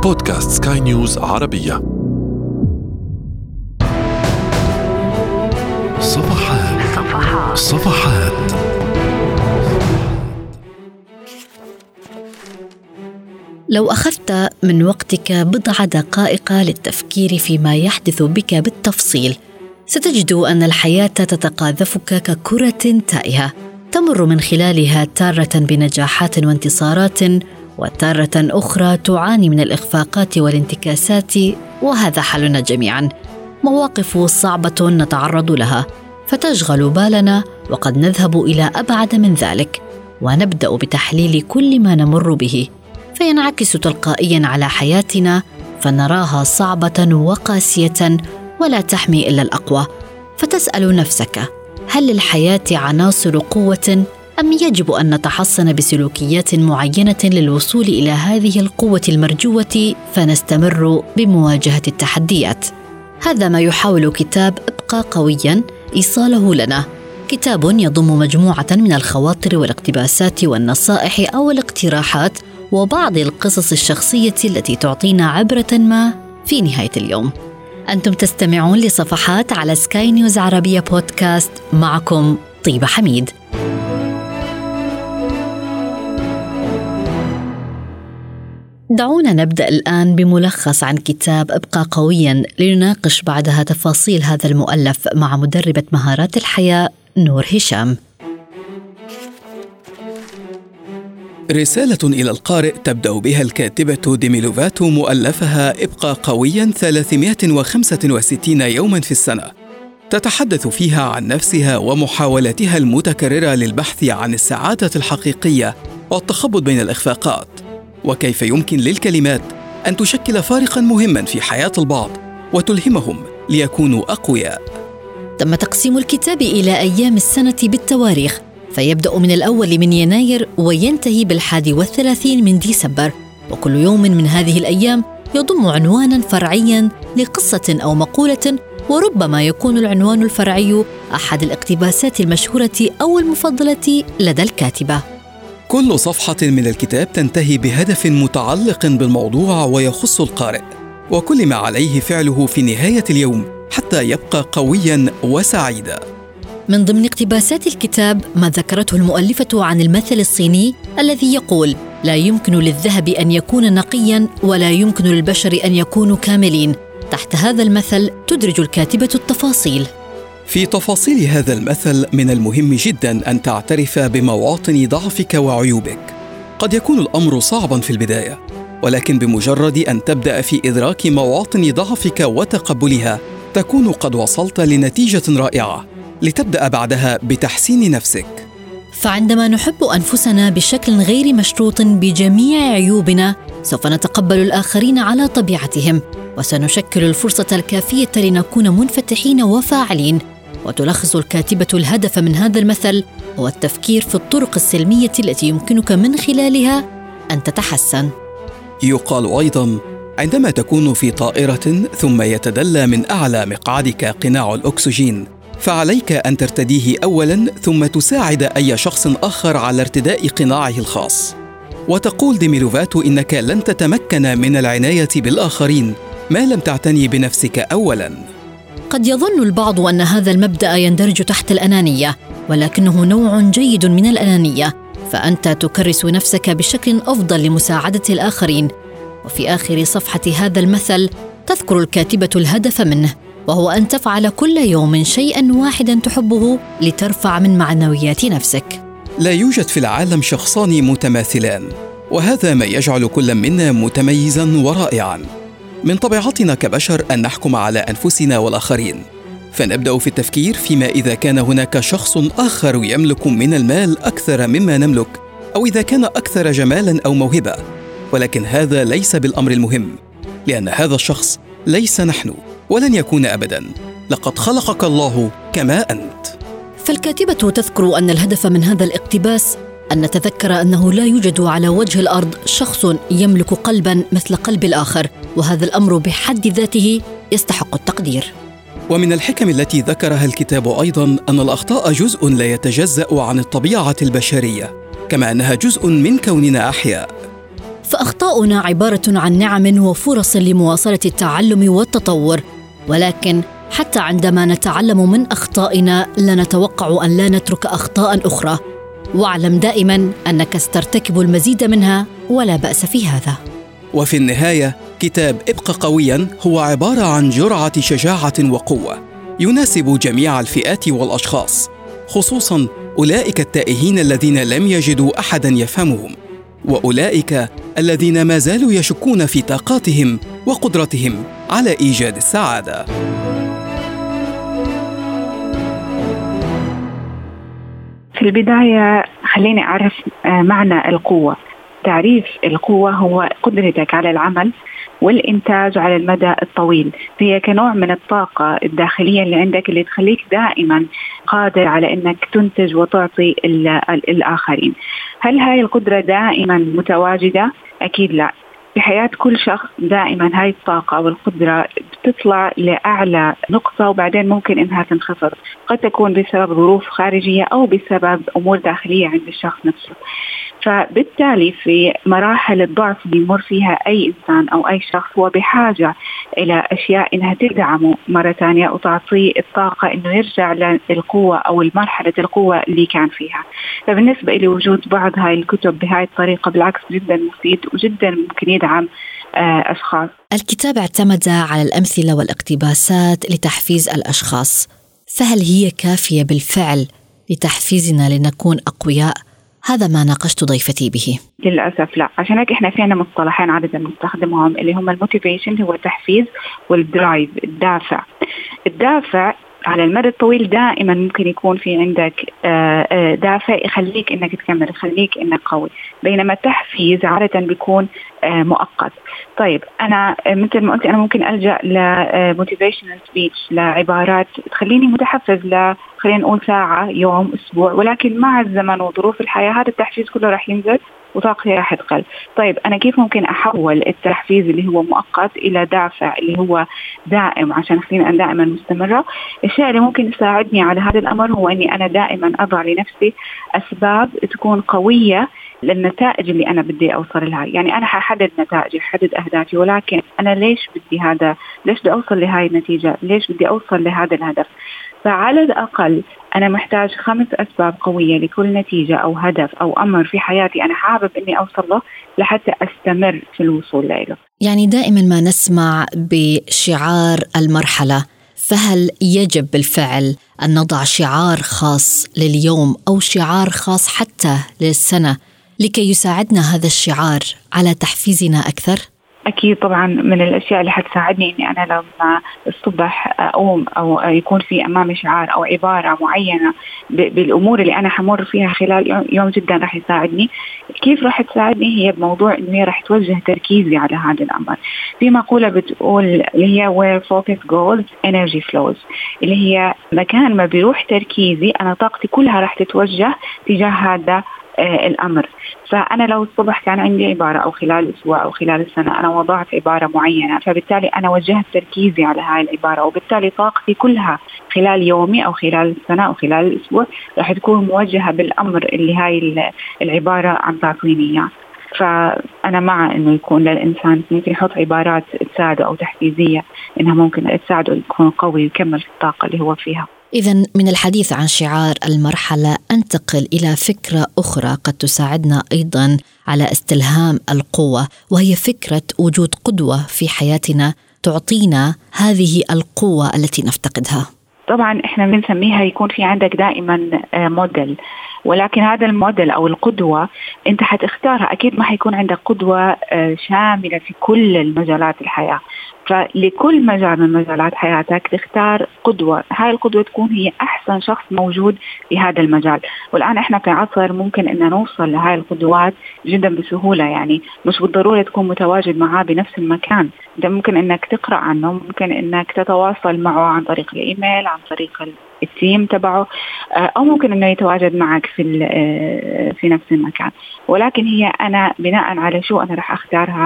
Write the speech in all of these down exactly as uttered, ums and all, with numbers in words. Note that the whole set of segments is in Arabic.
بودكاست سكاي نيوز عربية. صفحات صفحات صفحات لو أخذت من وقتك بضع دقائق للتفكير فيما يحدث بك بالتفصيل، ستجد أن الحياة تتقاذفك ككرة تائهة، تمر من خلالها تارة بنجاحات وانتصارات، وتارة أخرى تعاني من الإخفاقات والانتكاسات، وهذا حالنا جميعاً. مواقف صعبة نتعرض لها فتشغل بالنا، وقد نذهب إلى أبعد من ذلك ونبدأ بتحليل كل ما نمر به، فينعكس تلقائياً على حياتنا فنراها صعبة وقاسية ولا تحمي إلا الأقوى. فتسأل نفسك: هل للحياة عناصر قوة، أم يجب أن نتحصن بسلوكيات معينة للوصول إلى هذه القوة المرجوة فنستمر بمواجهة التحديات؟ هذا ما يحاول كتاب ابقى قوياً إيصاله لنا، كتاب يضم مجموعة من الخواطر والاقتباسات والنصائح أو الاقتراحات وبعض القصص الشخصية التي تعطينا عبرة ما في نهاية اليوم. أنتم تستمعون لصفحات على سكاي نيوز عربية بودكاست، معكم طيبة حميد. دعونا نبدأ الآن بملخص عن كتاب ابقى قوياً، لنناقش بعدها تفاصيل هذا المؤلف مع مدربة مهارات الحياة نور هشام. رسالة إلى القارئ تبدأ بها الكاتبة ديمي لوفاتو مؤلفها ابقى قوياً ثلاثمائة وخمسة وستين يوماً في السنة، تتحدث فيها عن نفسها ومحاولاتها المتكررة للبحث عن السعادة الحقيقية والتخبط بين الإخفاقات، وكيف يمكن للكلمات أن تشكل فارقاً مهماً في حياة البعض وتلهمهم ليكونوا أقوياء. تم تقسيم الكتاب إلى أيام السنة بالتواريخ، فيبدأ من الأول من يناير وينتهي بالحادي والثلاثين من ديسمبر، وكل يوم من هذه الأيام يضم عنوانا فرعيا لقصة أو مقولة، وربما يكون العنوان الفرعي أحد الاقتباسات المشهورة أو المفضلة لدى الكاتبة. كل صفحة من الكتاب تنتهي بهدف متعلق بالموضوع ويخص القارئ، وكل ما عليه فعله في نهاية اليوم حتى يبقى قويا وسعيدا. من ضمن اقتباسات الكتاب ما ذكرته المؤلفة عن المثل الصيني الذي يقول: لا يمكن للذهب أن يكون نقيا ولا يمكن للبشر أن يكونوا كاملين. تحت هذا المثل تدرج الكاتبة التفاصيل. في تفاصيل هذا المثل من المهم جدا أن تعترف بمواطن ضعفك وعيوبك. قد يكون الأمر صعبا في البداية، ولكن بمجرد أن تبدأ في إدراك مواطن ضعفك وتقبلها تكون قد وصلت لنتيجة رائعة، لتبدأ بعدها بتحسين نفسك. فعندما نحب أنفسنا بشكل غير مشروط بجميع عيوبنا، سوف نتقبل الآخرين على طبيعتهم، وسنشكل الفرصة الكافية لنكون منفتحين وفاعلين. وتلخص الكاتبة الهدف من هذا المثل هو التفكير في الطرق السلمية التي يمكنك من خلالها أن تتحسن. يقال أيضاً: عندما تكون في طائرة ثم يتدلى من أعلى مقعدك قناع الأكسجين، فعليك أن ترتديه أولاً ثم تساعد أي شخص آخر على ارتداء قناعه الخاص. وتقول ديمي لوفاتو إنك لن تتمكن من العناية بالآخرين ما لم تعتني بنفسك أولاً. قد يظن البعض أن هذا المبدأ يندرج تحت الأنانية، ولكنه نوع جيد من الأنانية، فأنت تكرس نفسك بشكل أفضل لمساعدة الآخرين. وفي آخر صفحة هذا المثل تذكر الكاتبة الهدف منه، وهو أن تفعل كل يوم شيئاً واحداً تحبه لترفع من معنويات نفسك. لا يوجد في العالم شخصان متماثلان، وهذا ما يجعل كل منا متميزاً ورائعاً. من طبيعتنا كبشر أن نحكم على أنفسنا والآخرين، فنبدأ في التفكير فيما إذا كان هناك شخص آخر يملك من المال أكثر مما نملك، أو إذا كان أكثر جمالاً أو موهبة. ولكن هذا ليس بالأمر المهم، لأن هذا الشخص ليس نحن ولن يكون أبداً. لقد خلقك الله كما أنت. فالكاتبة تذكر أن الهدف من هذا الاقتباس أن نتذكر أنه لا يوجد على وجه الأرض شخص يملك قلباً مثل قلب الآخر، وهذا الأمر بحد ذاته يستحق التقدير. ومن الحكم التي ذكرها الكتاب أيضاً أن الأخطاء جزء لا يتجزأ عن الطبيعة البشرية، كما أنها جزء من كوننا أحياء. فأخطاؤنا عبارة عن نعم وفرص لمواصلة التعلم والتطور، ولكن حتى عندما نتعلم من أخطائنا لا نتوقع أن لا نترك أخطاء أخرى، واعلم دائما أنك سترتكب المزيد منها ولا بأس في هذا. وفي النهاية كتاب ابق قويا هو عبارة عن جرعة شجاعة وقوة يناسب جميع الفئات والأشخاص، خصوصا أولئك التائهين الذين لم يجدوا أحدا يفهمهم، وأولئك الذين ما زالوا يشكون في طاقاتهم وقدرتهم على إيجاد السعادة. في البداية خليني أعرف معنى القوة. تعريف القوة هو قدرتك على العمل والإنتاج على المدى الطويل، هي كنوع من الطاقة الداخلية اللي عندك اللي تخليك دائما قادر على أنك تنتج وتعطي الآخرين. هل هاي القدرة دائما متواجدة؟ أكيد لا. في حياة كل شخص دائما هاي الطاقة والقدرة بتطلع لأعلى نقطة وبعدين ممكن إنها تنخفض، قد تكون بسبب ظروف خارجية أو بسبب أمور داخلية عند الشخص نفسه. فبالتالي في مراحل الضعف اللي يمر فيها أي إنسان أو أي شخص هو بحاجة إلى أشياء إنها تدعمه مرة تانية وتعطيه الطاقة إنه يرجع للقوة أو المرحلة القوة اللي كان فيها. فبالنسبة إلي وجود بعض هاي الكتب بهاي الطريقة بالعكس جدا مفيد وجدا ممكن يدعم أشخاص. الكتاب اعتمد على الأمثلة والاقتباسات لتحفيز الأشخاص، فهل هي كافية بالفعل لتحفيزنا لنكون أقوياء؟ هذا ما ناقشت ضيفتي به. للأسف لا، عشان هيك إحنا فينا مصطلحين عادة نستخدمهم اللي هم الموتيفيشن هو التحفيز، والدرايف الدافع. الدافع على المدى الطويل دائما ممكن يكون في عندك دافع يخليك إنك تكمل، يخليك إنك قوي، بينما التحفيز عادة بيكون مؤقت. طيب أنا مثل ما قلت أنا ممكن ألجأ لموتيفيشنال سبيتش، لعبارات تخليني متحفز ل خلينا نقول ساعة، يوم، أسبوع، ولكن مع الزمن وظروف الحياة هذا التحفيز كله راح ينزل وطاقتي راح تقل. طيب أنا كيف ممكن أحول التحفيز اللي هو مؤقت إلى دافع اللي هو دائم عشان أخليني أنا دائما مستمرة؟ الشيء اللي ممكن يساعدني على هذا الأمر هو أني أنا دائما أضع لنفسي أسباب تكون قوية للنتائج اللي أنا بدي أوصل لها. يعني أنا ححدد نتائجي، حدد أهدافي، ولكن أنا ليش بدي هذا؟ ليش بدي أوصل لهاي النتيجة؟ ليش بدي أوصل لهذا الهدف؟ فعلى الأقل أنا محتاج خمس أسباب قوية لكل نتيجة أو هدف أو أمر في حياتي أنا حابب إني أوصل له لحتى أستمر في الوصول له. يعني دائما ما نسمع بشعار المرحلة، فهل يجب بالفعل أن نضع شعار خاص لليوم أو شعار خاص حتى للسنة لكي يساعدنا هذا الشعار على تحفيزنا أكثر؟ أكيد طبعا من الأشياء اللي حتساعدني إني أنا لما الصبح أقوم أو يكون في أمامي شعار أو عبارة معينة بالأمور اللي أنا حمر فيها خلال يوم جدا راح يساعدني. كيف راح تساعدني؟ هي بموضوع إنه هي راح توجه تركيزي على هذا الأمر. في مقولة بتقول اللي هي where focus goes energy flows، اللي هي مكان ما بيروح تركيزي أنا طاقتي كلها راح تتوجه تجاه هذا آه الأمر. فأنا لو الصبح كان عندي عبارة أو خلال الأسبوع أو خلال السنة أنا وضعت عبارة معينة، فبالتالي أنا وجهت تركيزي على هاي العبارة، وبالتالي طاقتي كلها خلال يومي أو خلال السنة أو خلال الأسبوع راح تكون موجهة بالأمر اللي هاي العبارة عم تعطيني إياه. فأنا مع إنه يكون للإنسان ممكن يحط عبارات تساعده أو تحفيزية إنها ممكن تساعده يكون قوي ويكمل في الطاقة اللي هو فيها. إذن من الحديث عن شعار المرحلة أنتقل إلى فكرة أخرى قد تساعدنا أيضا على استلهام القوة، وهي فكرة وجود قدوة في حياتنا تعطينا هذه القوة التي نفتقدها. طبعا إحنا بنسميها يكون في عندك دائما موديل، ولكن هذا الموديل أو القدوة أنت حتختارها. أكيد ما حيكون عندك قدوة شاملة في كل المجالات الحياة، فلكل مجال من مجالات حياتك تختار قدوة. هاي القدوة تكون هي أحسن شخص موجود في هذا المجال. والآن إحنا في عصر ممكن أن نوصل لهاي القدوات جدا بسهولة، يعني مش بالضرورة تكون متواجد معاه بنفس المكان، ده ممكن أنك تقرأ عنه، ممكن أنك تتواصل معه عن طريق الإيميل، عن طريق التيم تبعه، أو ممكن أنه يتواجد معك في في نفس المكان. ولكن هي أنا بناء على شو أنا رح أختار هاي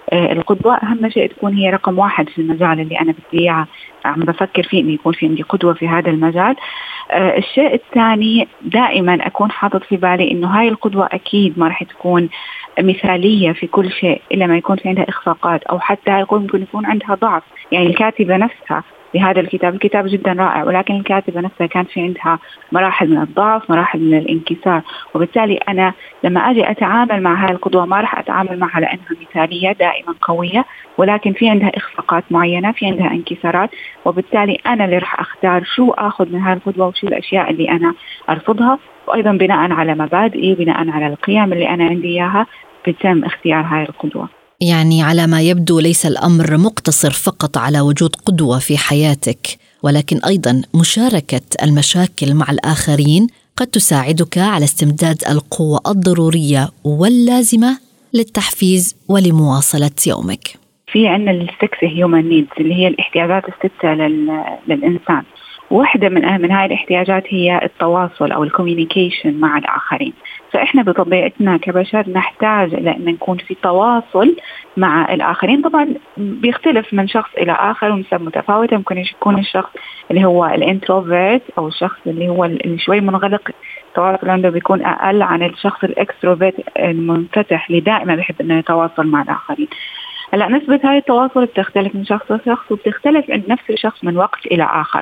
القدوة أهم شيء تكون هي رقم واحد في المجال اللي أنا بدي إياه عم بفكر فيه إنه يكون في عندي قدوة في هذا المجال. آه الشيء الثاني دائما أكون حاطط في بالي إنه هاي القدوة أكيد ما رح تكون مثالية في كل شيء إلا ما يكون في عندها إخفاقات أو حتى يكون ممكن يكون عندها ضعف. يعني الكاتبة نفسها بهذا الكتاب الكتاب جدا رائع، ولكن الكاتبة نفسها كانت في عندها مراحل من الضعف، مراحل من الانكسار، وبالتالي أنا لما أجي أتعامل مع هاي القدوة ما راح أتعامل معها لأنها مثالية دائما قوية، ولكن في عندها إخفاقات معينة، في عندها انكسارات، وبالتالي أنا اللي راح أختار شو أخذ من هاي القدوة وشو الأشياء اللي أنا أرفضها، وأيضا بناء على مبادئي بناء على القيم اللي أنا عندي إياها بيتم اختيار هاي القدوة. يعني على ما يبدو ليس الأمر مقتصر فقط على وجود قدوة في حياتك، ولكن أيضا مشاركة المشاكل مع الآخرين قد تساعدك على استمداد القوة الضرورية واللازمة للتحفيز ولمواصلة يومك. في عندنا السكس هيومن نيدز اللي هي الاحتياجات الستة للإنسان، واحدة من من هاي الاحتياجات هي التواصل أو الكوميونيكيشن مع الآخرين. فإحنا بطبيعتنا كبشر نحتاج إلى أن نكون في تواصل مع الآخرين. طبعا بيختلف من شخص إلى آخر ونسب متفاوتة، ممكن يكون الشخص اللي هو الانتروفيرت أو الشخص اللي هو اللي شوي منغلق التواصل عنده بيكون أقل عن الشخص الإكستروفيرت المنفتح اللي دائما بيحب أنه يتواصل مع الآخرين. هلا نسبة هاي التواصل بتختلف من شخص لشخص، وبتختلف عند نفس الشخص من وقت إلى آخر.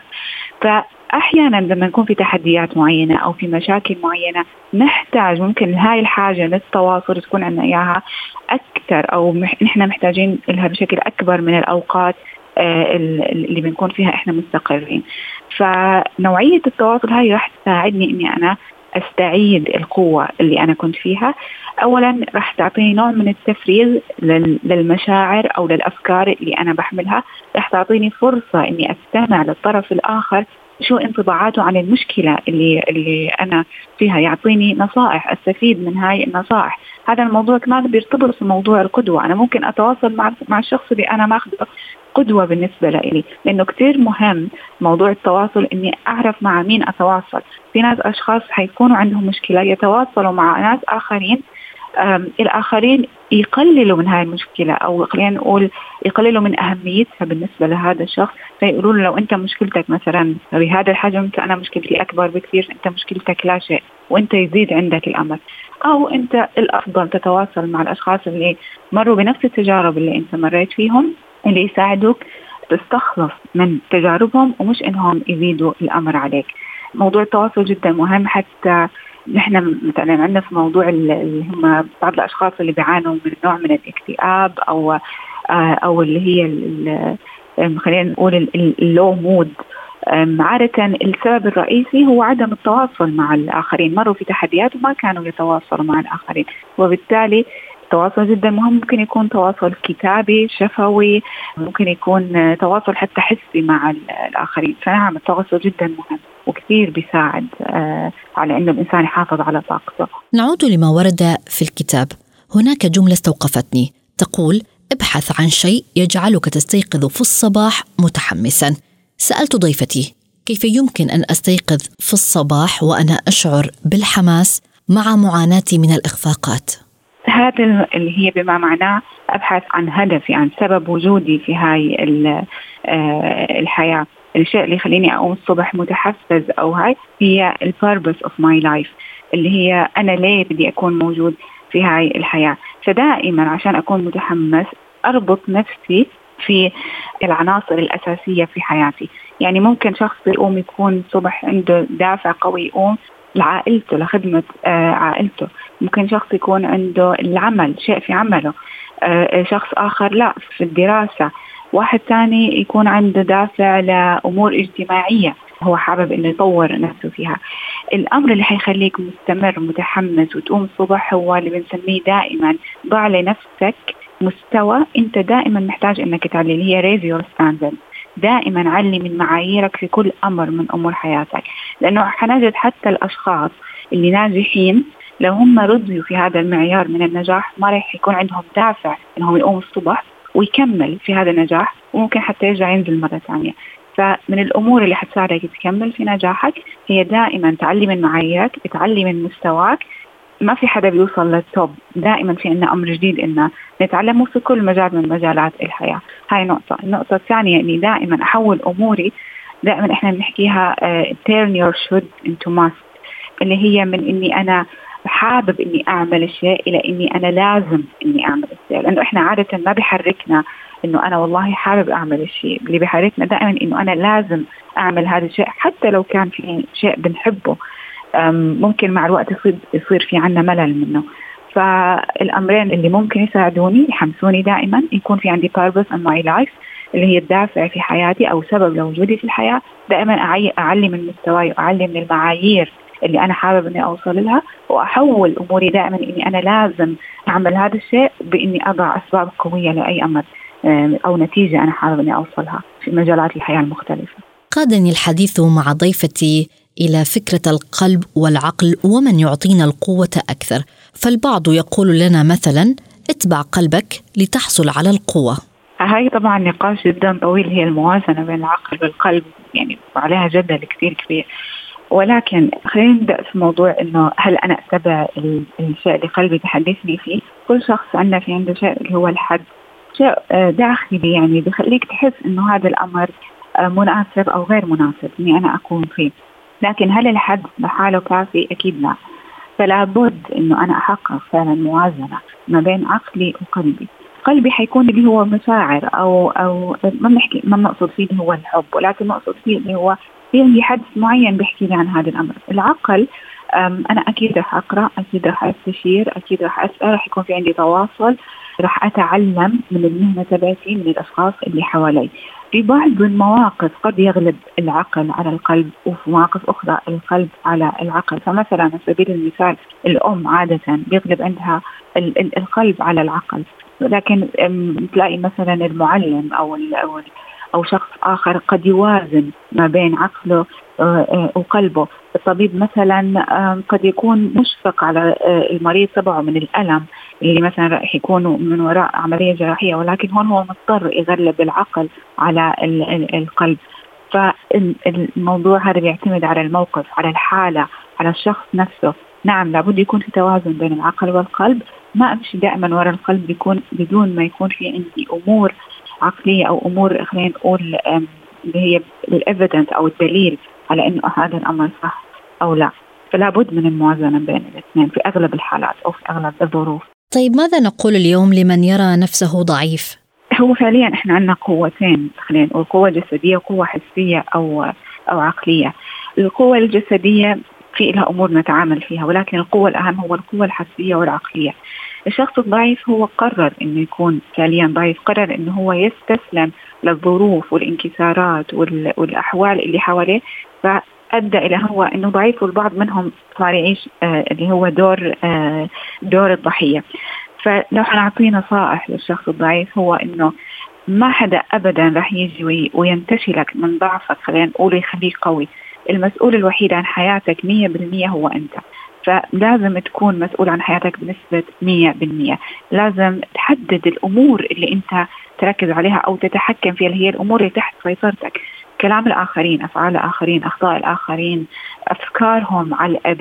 فأحيانا لما نكون في تحديات معينة أو في مشاكل معينة نحتاج ممكن هاي الحاجة للتواصل تكون عندنا إياها أكثر، أو نحن محتاجين لها بشكل أكبر من الأوقات اللي بنكون فيها إحنا مستقرين. فنوعية التواصل هاي راح تساعدني إني أنا أستعيد القوة اللي أنا كنت فيها. أولا راح تعطيني نوع من التفريغ للمشاعر أو للأفكار اللي أنا بحملها، راح تعطيني فرصة إني أستمع للطرف الآخر شو انطباعاته عن المشكلة اللي اللي أنا فيها، يعطيني نصائح أستفيد من هاي النصائح. هذا الموضوع كمان بيرتبط في موضوع القدوة. أنا ممكن أتواصل مع مع الشخص اللي أنا ماخذه قدوة بالنسبة لي، لأنه كتير مهم موضوع التواصل إني أعرف مع مين أتواصل. في ناس أشخاص حيكونوا عندهم مشكلة يتواصلوا مع ناس آخرين، الآخرين يقللوا من هاي المشكلة أو خلينا نقول يقللوا من أهميتها بالنسبة لهذا الشخص، فيقولوا له لو أنت مشكلتك مثلا بهذا الحجم أنا مشكلتي أكبر بكثير، أنت مشكلتك لا شيء، وأنت يزيد عندك الأمر. أو أنت الأفضل تتواصل مع الأشخاص اللي مروا بنفس التجارب اللي أنت مريت فيهم، اللي يساعدوك تستخلص من تجاربهم ومش إنهم يزيدوا الأمر عليك. موضوع التواصل جدا مهم. حتى نحن مثلا عندنا في موضوع اللي هم بعض الأشخاص اللي بيعانوا من نوع من الاكتئاب أو أو اللي هي خلينا نقول اللو مود، عادة السبب الرئيسي هو عدم التواصل مع الآخرين، مروا في تحديات وما كانوا يتواصلوا مع الآخرين، وبالتالي التواصل جدا مهم. ممكن يكون تواصل كتابي شفوي، ممكن يكون تواصل حتى حسي مع الآخرين. فنعم التواصل جدا مهم وكثير بيساعد على أنه الإنسان يحافظ على طاقته. نعود لما ورد في الكتاب. هناك جملة استوقفتني تقول: ابحث عن شيء يجعلك تستيقظ في الصباح متحمسا. سألت ضيفتي كيف يمكن أن أستيقظ في الصباح وأنا أشعر بالحماس مع معاناتي من الإخفاقات. هذا اللي هي بما معناه أبحث عن هدفي، عن سبب وجودي في هاي الحياة. الشيء اللي يخليني أقوم الصبح متحفز أو هاي هي ال purpose of my life، اللي هي أنا ليه بدي أكون موجود في هاي الحياة. فدائما عشان أكون متحمس أربط نفسي في العناصر الأساسية في حياتي. يعني ممكن شخص يقوم يكون الصبح عنده دافع قوي يقوم لعائلته، لخدمة عائلته. ممكن شخص يكون عنده العمل، شيء في عمله. شخص آخر لا في الدراسة. واحد ثاني يكون عنده دافع لأمور اجتماعية هو حابب إنه يطور نفسه فيها. الأمر اللي حيخليك مستمر متحمس وتقوم الصبح هو اللي بنسميه دائما ضع لنفسك مستوى أنت دائما محتاج إنك تعلي، اللي هي raise your standards. دائما علي من معاييرك في كل أمر من أمور حياتك، لأنه حنجد حتى الأشخاص اللي ناجحين لو هم رضيوا في هذا المعيار من النجاح ما راح يكون عندهم دافع إنهم يقوموا الصبح ويكمل في هذا النجاح، وممكن حتى يرجع ينزل مرة ثانية. فمن الأمور اللي حتساعدك تكمل في نجاحك هي دائما تعلي من معاييرك، تعلي من مستواك، ما في حدا بيوصل للتوب، دائما في عنا أمر جديد إنه نتعلمه في كل مجال من مجالات الحياة. هاي نقطة. النقطة الثانية إني دائما أحول أموري، دائما إحنا بنحكيها uh, turn your should into must، اللي هي من إني أنا حابب إني أعمل الشيء إلى إني أنا لازم إني أعمل الشيء، لأنه إحنا عادة ما بيحركنا إنه أنا والله حابب أعمل الشيء، اللي بيحركنا دائما إنه أنا لازم أعمل هذا الشيء حتى لو كان في شيء بنحبه. ممكن مع الوقت يصير يصير في عنا ملل منه. فالأمرين اللي ممكن يساعدوني يحمسوني دائما يكون في عندي purpose in my life، اللي هي الدافع في حياتي أو سبب لوجودي في الحياة. دائما أعلي من مستواي وأعلي من المعايير اللي أنا حابب إني أوصل لها، وأحول أموري دائما إني أنا لازم أعمل هذا الشيء بإني أضع أسباب قوية لأي أمر أو نتيجة أنا حابب إني أوصلها في مجالات الحياة المختلفة. قادني الحديث مع ضيفتي إلى فكرة القلب والعقل ومن يعطينا القوة أكثر. فالبعض يقول لنا مثلا اتبع قلبك لتحصل على القوة. هاي طبعا نقاش جدا طويل، هي الموازنة بين العقل والقلب، يعني عليها جدل كتير كبير. ولكن خلينا نبدأ في موضوع إنه هل أنا أتبع الشيء اللي قلبي تحدثني فيه؟ كل شخص عندنا في عنده شيء اللي هو الحد، شيء داخلي يعني بيخليك تحس إنه هذا الأمر مناسب أو غير مناسب إني أنا أكون فيه. لكن هل الحد بحاله كافي؟ أكيد لا. فلا بد إنه أنا أحقق فعلا موازنة ما بين عقلي وقلبي. قلبي حيكون اللي هو مشاعر أو أو ما بنحكي ما نقصد فيه اللي هو الحب، ولكن نقصد فيه اللي هو في عندي حدث معين بيحكي لي عن هذا الأمر. العقل أنا أكيد رح أقرأ، أكيد رح أستشير، أكيد رح أسأل، رح يكون في عندي تواصل، رح أتعلم من المهنة تبعتي، من الأشخاص اللي حوالي. في بعض المواقف قد يغلب العقل على القلب، وفي مواقف أخرى القلب على العقل. فمثلا على سبيل المثال الأم عادة بيغلب عندها القلب على العقل، لكن تلاقي مثلا المعلم أو أو أو شخص آخر قد يوازن ما بين عقله وقلبه. الطبيب مثلا قد يكون مشفق على المريض تبعه من الألم اللي مثلا راح يكونوا من وراء عملية جراحية، ولكن هون هو مضطر يغلب العقل على القلب. فالموضوع هذا بيعتمد على الموقف، على الحالة، على الشخص نفسه. نعم لابد يكون في توازن بين العقل والقلب، ما أمشي دائما وراء القلب بيكون بدون ما يكون في عندي أمور عقلية أو أمور خلينا نقول اللي هي الإيفيدنس أو الدليل على إنه هذا الأمر صح أو لا. فلا بد من الموازنة بين الاثنين في أغلب الحالات أو في أغلب الظروف. طيب ماذا نقول اليوم لمن يرى نفسه ضعيف؟ هو فعليا إحنا عندنا قوتين، خلينا نقول قوة جسدية وقوة حسية أو أو عقلية. القوة الجسدية في لها أمور نتعامل فيها، ولكن القوة الأهم هو القوة الحسية والعقلية. الشخص الضعيف هو قرر إنه يكون فعليا ضعيف، قرر إنه هو يستسلم للظروف والانكسارات والأحوال اللي حواليه، فأدى إلى هو إنه ضعيف، والبعض منهم صار يعيش آه اللي هو دور آه دور الضحية. فلو حنعطي نصائح للشخص الضعيف هو إنه ما حدا أبدا رح يجي وينتشلك من ضعفك، خلينا نقول يخليك قوي. المسؤول الوحيد عن حياتك مية بالمية هو أنت، فلازم تكون مسؤول عن حياتك بنسبة مية بالمية. لازم تحدد الأمور اللي أنت تركز عليها أو تتحكم فيها، اللي هي الأمور اللي تحت سيطرتك. كلام الآخرين، أفعال الآخرين، أخطاء الآخرين، أفكارهم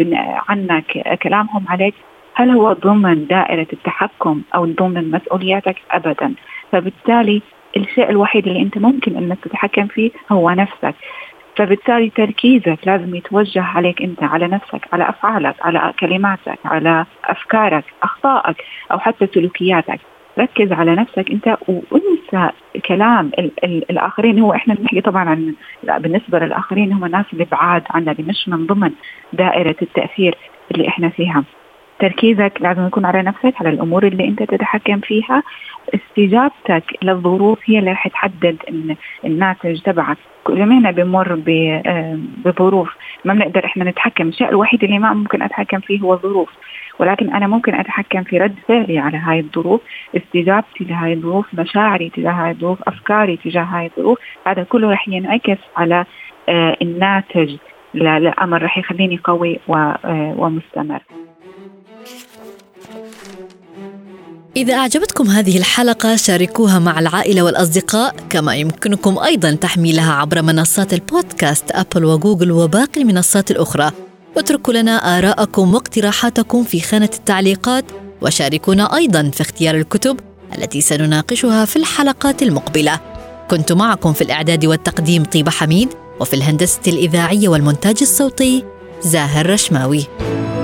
عنك، كلامهم عليك، هل هو ضمن دائرة التحكم أو ضمن مسؤولياتك؟ أبدا. فبالتالي الشيء الوحيد اللي أنت ممكن أنك تتحكم فيه هو نفسك. فبالتالي تركيزك لازم يتوجه عليك أنت، على نفسك، على أفعالك، على كلماتك، على أفكارك، أخطائك أو حتى سلوكياتك. ركز على نفسك أنت وانسى كلام ال- ال- الآخرين. هو إحنا بنحكي طبعا عن بالنسبة للآخرين هم الناس اللي بعاد عنا، اللي مش من ضمن دائرة التأثير اللي إحنا فيها. تركيزك لازم يكون على نفسك، على الأمور اللي أنت تتحكم فيها. استجابتك للظروف هي اللي رح تحدد الناتج تبعك. جميعنا بمر بظروف ما بنقدر إحنا نتحكم. الشيء الوحيد اللي ما ممكن أتحكم فيه هو الظروف، ولكن أنا ممكن أتحكم في رد فعلي على هاي الظروف، استجابتي لهاي الظروف، مشاعري تجاه هاي الظروف، أفكاري تجاه هاي الظروف. هذا كله رح ينعكس على الناتج للأمر، رح يخليني قوي ومستمر. إذا أعجبتكم هذه الحلقة شاركوها مع العائلة والأصدقاء، كما يمكنكم أيضا تحميلها عبر منصات البودكاست أبل وجوجل وباقي المنصات الأخرى. اتركوا لنا آراءكم واقتراحاتكم في خانة التعليقات، وشاركونا أيضاً في اختيار الكتب التي سنناقشها في الحلقات المقبلة. كنت معكم في الإعداد والتقديم طيبة حميد، وفي الهندسة الإذاعية والمونتاج الصوتي زاهر رشماوي.